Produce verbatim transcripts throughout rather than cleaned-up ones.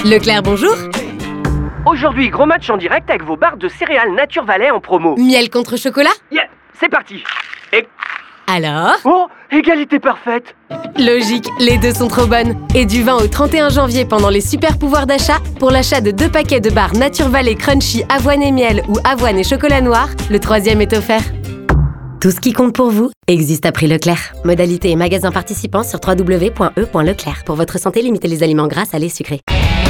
Leclerc, bonjour. Aujourd'hui, gros match en direct avec vos barres de céréales Nature Valley en promo. Miel contre chocolat? Yeah, c'est parti. Et... Alors? Oh, égalité parfaite. Logique, les deux sont trop bonnes. Et du vingt au trente et un janvier, pendant les super pouvoirs d'achat, pour l'achat de deux paquets de barres Nature Valley Crunchy avoine et miel ou avoine et chocolat noir, le troisième est offert. Tout ce qui compte pour vous existe à prix Leclerc. Modalité et magasins participants sur w w w point e point leclerc. Pour votre santé, limitez les aliments gras, salés, sucrés.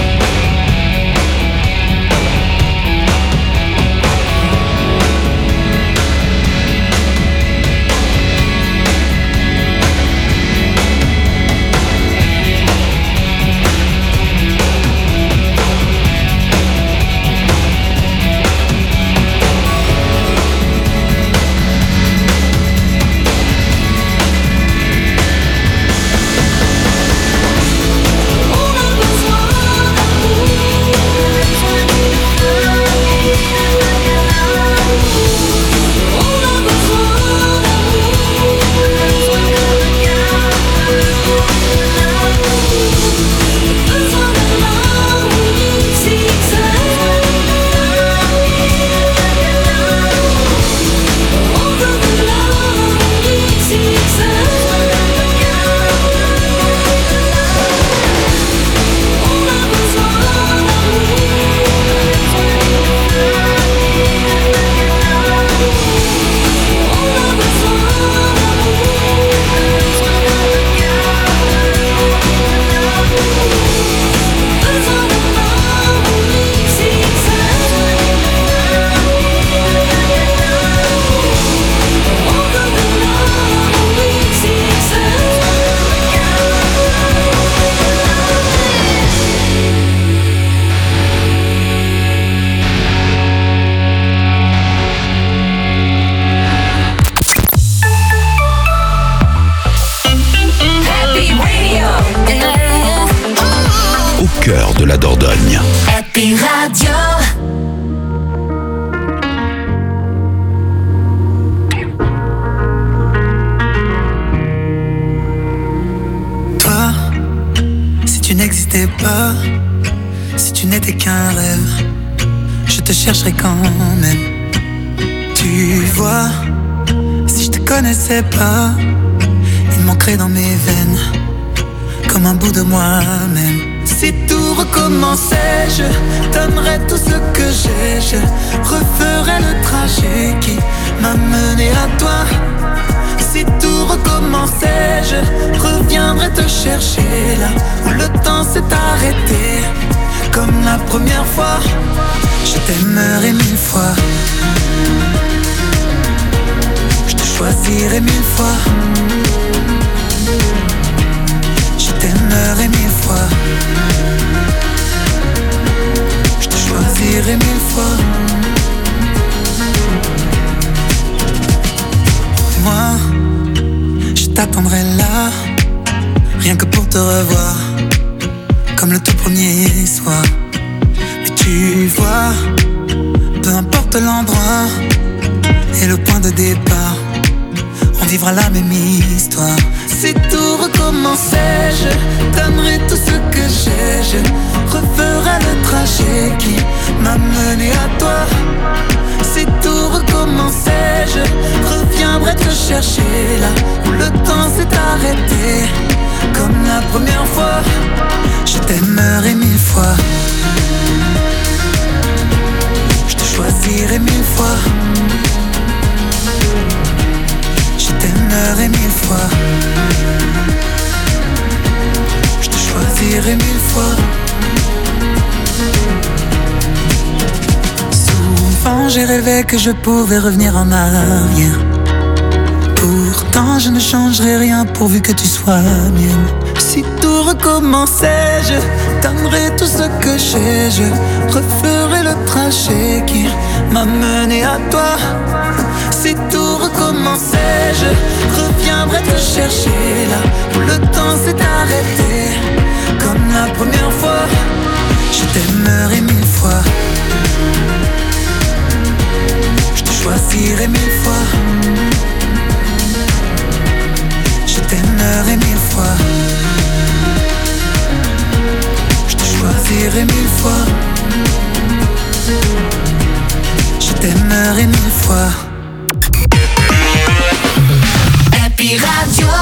De la Dordogne. Happy Radio. Toi, si tu n'existais pas, si tu n'étais qu'un rêve, je te chercherais quand même. Tu vois, si je te connaissais pas, il manquerait dans mes veines comme un bout de moi-même. Si tout recommençait, je donnerais tout ce que j'ai. Je referais le trajet qui m'a mené à toi. Si tout recommençait, je reviendrais te chercher là où le temps s'est arrêté. Comme la première fois, je t'aimerais mille fois. Je te choisirais mille fois. Je t'aimerais mille fois. Je te choisirais mille fois. Moi, je t'attendrai là, rien que pour te revoir, comme le tout premier soir. Mais tu vois, peu importe l'endroit et le point de départ, on vivra la même histoire. Si tout recommençait, je donnerais tout ce que j'ai. Je referais le trajet qui m'a mené à toi. Si tout recommençait, je reviendrais te chercher là où le temps s'est arrêté. Comme la première fois, je t'aimerais mille fois. Je te choisirais mille fois. Je t'aimerais mille fois. Je te choisirais mille fois. Souvent j'ai rêvé que je pouvais revenir en arrière. Pourtant je ne changerai rien pourvu que tu sois mienne. Si tout recommençait, je donnerais tout ce que j'ai. Je referais le trajet qui m'a mené à toi. Si tout recommençait, je reviendrais te chercher là où le temps s'est arrêté. Comme la première fois, je t'aimerais mille fois. Je te choisirais mille fois. Je t'aimerais mille fois. Je te choisirais mille Happy Radio.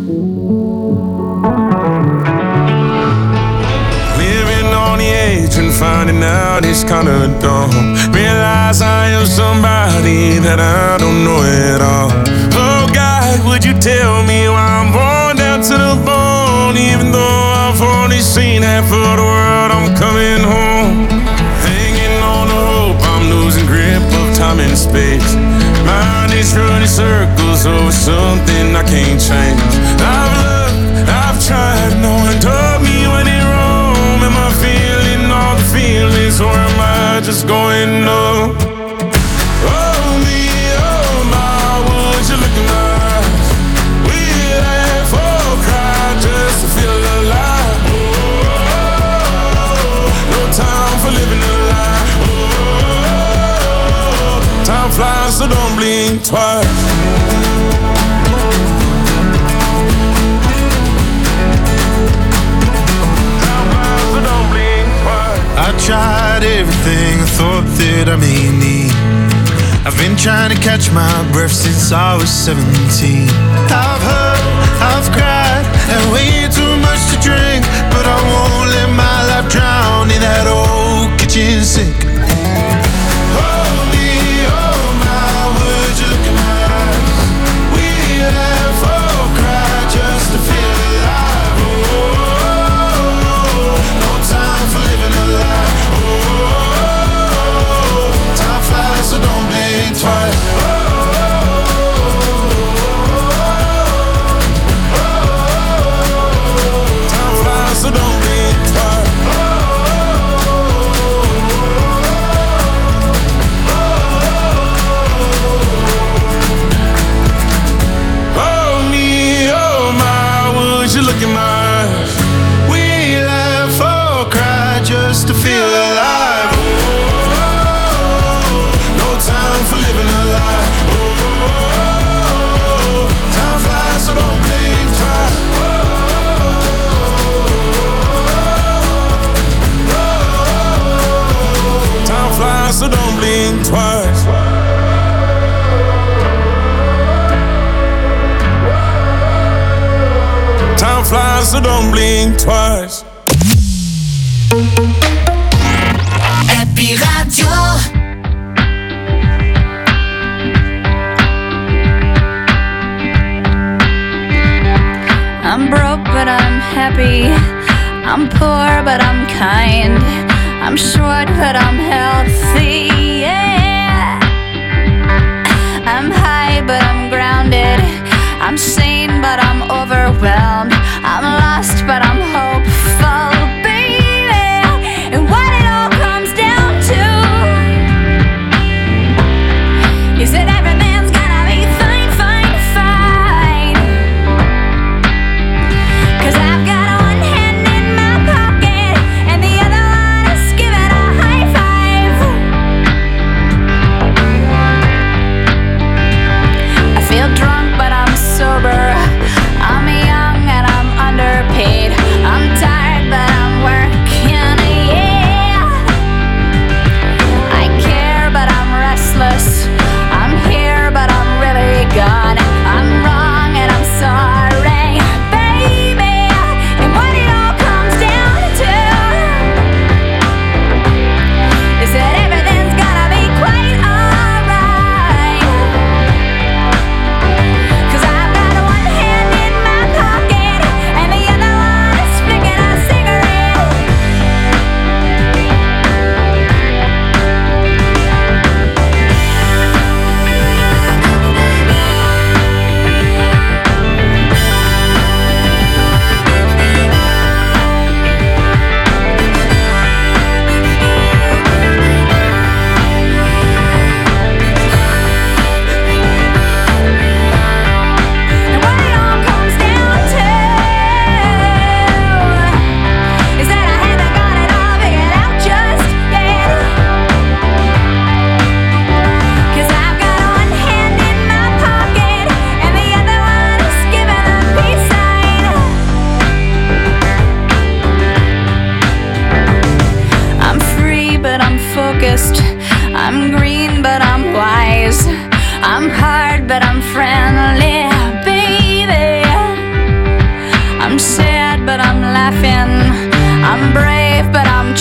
Living on the edge and finding out it's kinda dumb. Realize I am somebody that I don't know at all. Oh God, would you tell me why I'm worn down to the bone? Even though I've only seen half of the world, I'm coming home. Hanging on the hope, I'm losing grip of time and space. Mind is running circles over something I can't change. I've looked, I've tried, no one told me when it wrong. Am I feeling all the feelings, or am I just going numb? Oh me, oh my, would you look in my eyes? We laugh or cry just to feel alive. Oh, no time for living a lie. Oh, time flies, so don't blink twice. I tried everything I thought that I may need. I've been trying to catch my breath since I was seventeen. I've hurt, I've cried, and way too much to drink, but I won't let my life drown in that old kitchen sink. Oh me, oh my, would you look in my eyes? We laugh or cry just to feel alive. Oh, no time for living a lie. Oh, time flies, so don't blink twice. Oh, time flies, so don't blink twice. Oh me, oh my, would you look in my eyes? We laugh or cry just to feel alive. Oh, no time for living a lie. Oh, time flies, so don't blink twice. Oh, time flies, so don't blink twice. Time flies, so don't blink twice. Happy Radio. I'm broke, but I'm happy. I'm poor, but I'm kind. I'm short, but I'm healthy. Yeah. I'm high, but I'm grounded. I'm sane, but I'm overwhelmed. I'm lost, but I'm hopeful, baby. And what it all comes down to is that every man's gonna be fine, fine, fine. 'Cause I've got one hand in my pocket and the other one is giving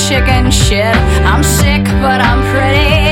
chicken shit. I'm sick, but I'm pretty.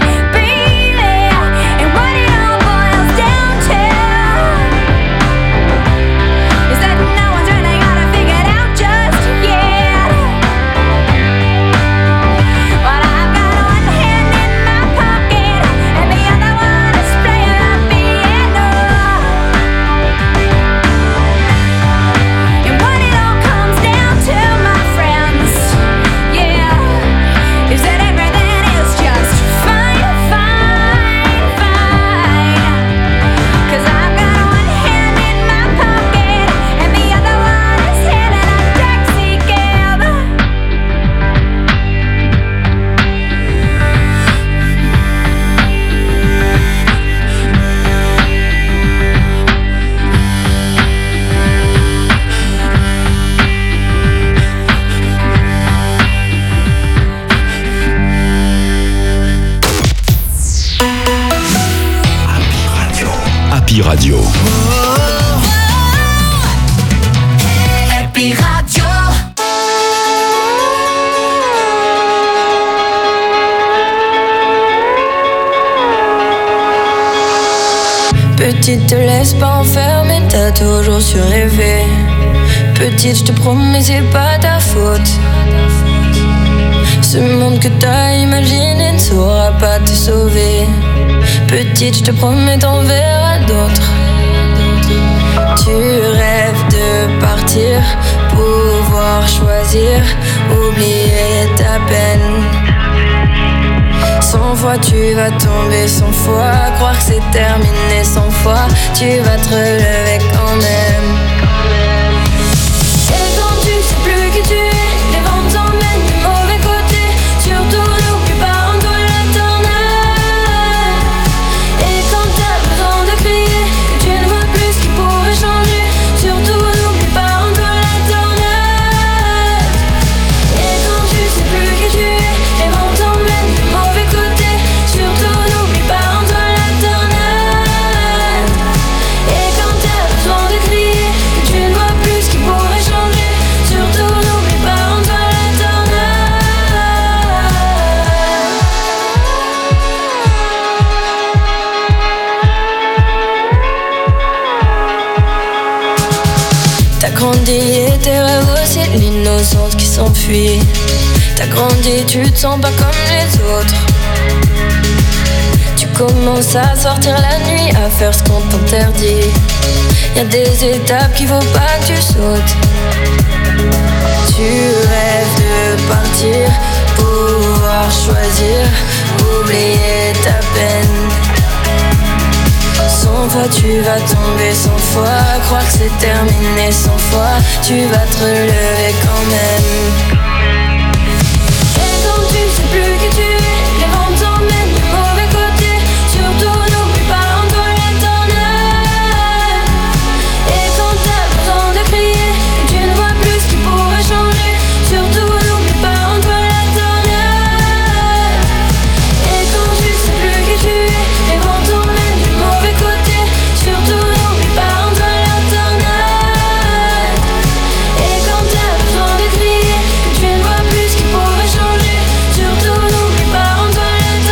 Radio. Happy Radio. Petite, te laisse pas enfermer, t'as toujours su rêver. Petite, je te promets, c'est pas ta faute. Ce monde que t'as imaginé ne saura pas te sauver. Petite, je te promets, t'en verras d'autres. Tu rêves de partir, pouvoir choisir, oublier ta peine. Cent fois tu vas tomber, cent fois croire que c'est terminé, cent fois tu vas te relever quand même. Et quand tu sais plus qui tu es, les vents t'emmènent du mauvais côté. Surtout n'oublie pas en toi l'éternel. Et quand t'as besoin de crier, que tu ne vois plus ce qui pourrait changer. Surtout n'oublie pas en toi l'éternel. Et quand tu sais plus qui tu es, les vents t'emmènent du mauvais côté. Surtout n'oublie pas en toi l'éternel. Et quand t'as besoin de crier, que tu ne vois plus ce qui pourrait changer. Surtout n'oublie pas en toi l'éternel. T'as grandi et tes rêves aussi, l'innocence qui s'enfuit. T'as grandi, tu te sens pas comme les autres. Tu commences à sortir la nuit, à faire ce qu'on t'interdit. Y'a des étapes qu'il faut pas que tu sautes. Tu rêves de partir, pouvoir choisir, oublier ta peine. Cent fois tu vas tomber, cent fois croire que c'est terminé, cent fois tu vas te relever quand même. Et quand tu sais plus qui tu es, les vents t'emmènent du mauvais côté. Surtout n'oublie pas en toi l'éternel. Et quand t'as besoin de crier, que tu ne vois plus ce qui pourrait changer. Surtout n'oublie pas en toi l'éternel. Et quand tu sais plus qui tu es, les vents t'emmènent du mauvais côté. Surtout n'oublie pas en toi l'éternel. Et quand t'as besoin de crier, que tu ne vois plus ce qui pourrait changer. Surtout n'oublie pas en toi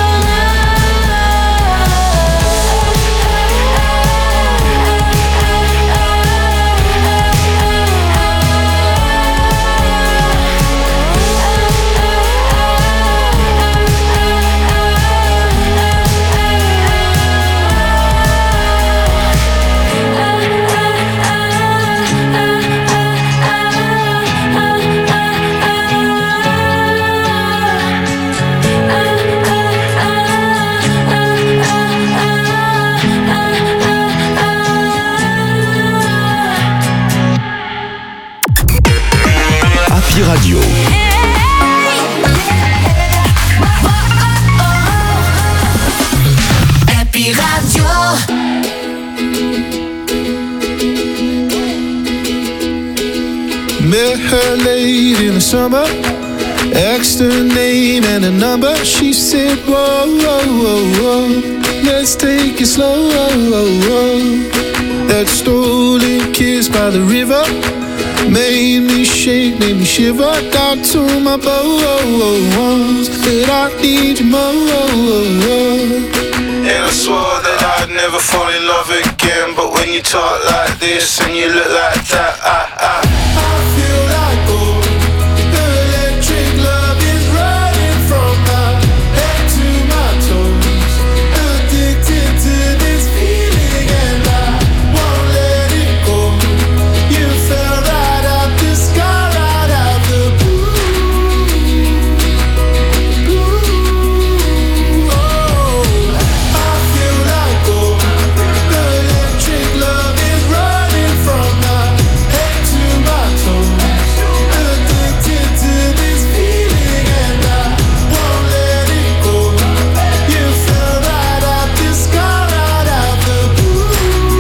Happy Radio. Happy Radio. Met her late in the summer, asked her name and a number. She said, whoa, whoa, whoa, whoa, let's take it slow. That stolen kiss by the river, Made me shake, made me shiver down to my bones. That I need you more. And I swore that I'd never fall in love again. But when you talk like this and you look like that, I, I, I feel like gold. The electric love is running from my head to my toes. Addicted to this feeling and I won't let it go. You fell right out the sky, right out the blue. Blue. Oh, I feel like gold. The electric love is running from my head to my toes. Addicted to this feeling and I won't let it go. You fell right out the sky, right out the blue.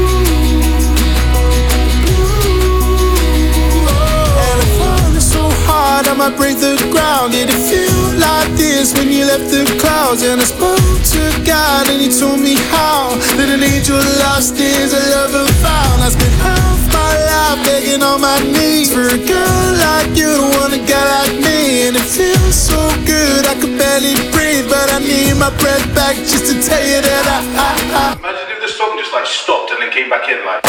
And I'm falling so hard I might break the ground. Did it feel like this when you left the clouds? And I spoke to God and he told me how that an angel lost is a lover found. I spent half my life begging on my knees for a girl like you to want a guy like me. And it feels so good I could barely breathe, but I need my breath back just to tell you that I, I, I Imagine if the song just like stopped and then came back in like.